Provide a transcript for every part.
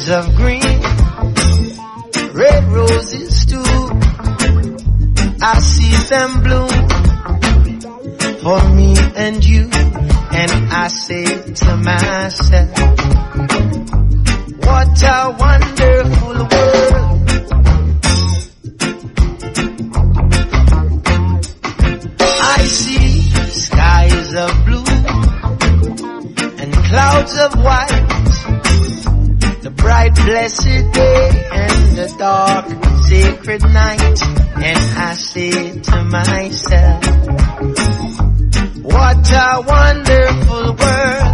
trees of green, red roses too. I see them bloom for me and you, and I say to myself, what a wonderful world. I see skies of blue and clouds of white, the bright blessed day and the dark sacred night, and I say to myself, what a wonderful world.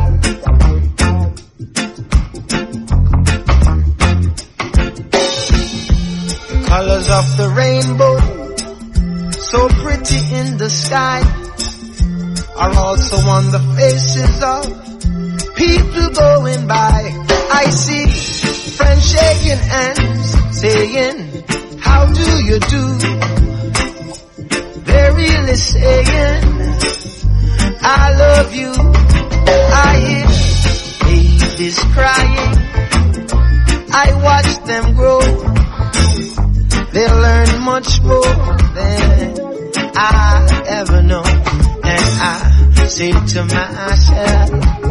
The colors of the rainbow, so pretty in the sky, are also on the faces of people going by. I see friends shaking hands, saying, how do you do? They're really saying, I love you. I hear babies crying, I watch them grow. They learn much more than I ever know, and I say to myself,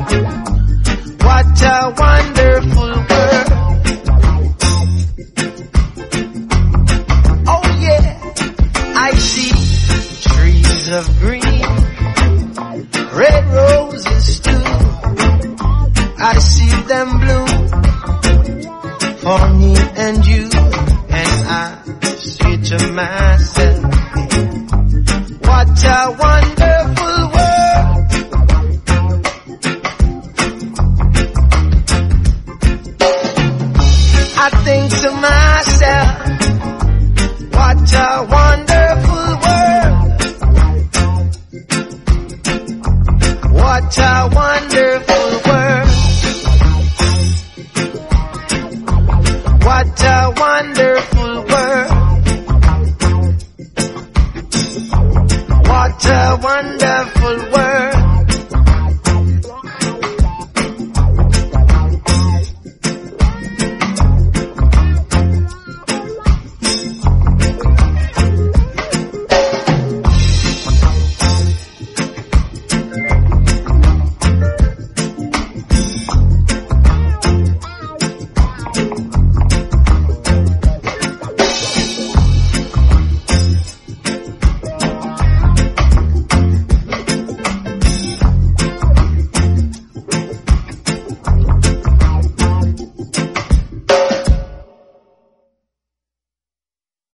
what a wonderful world. Oh yeah, I see trees of green, red roses too. I see them bloom for me and you, and I say to myself, what a wonderful world. I think to myself, what a wonderful world. What a wonderful world. What a wonderful world. What a wonderful world.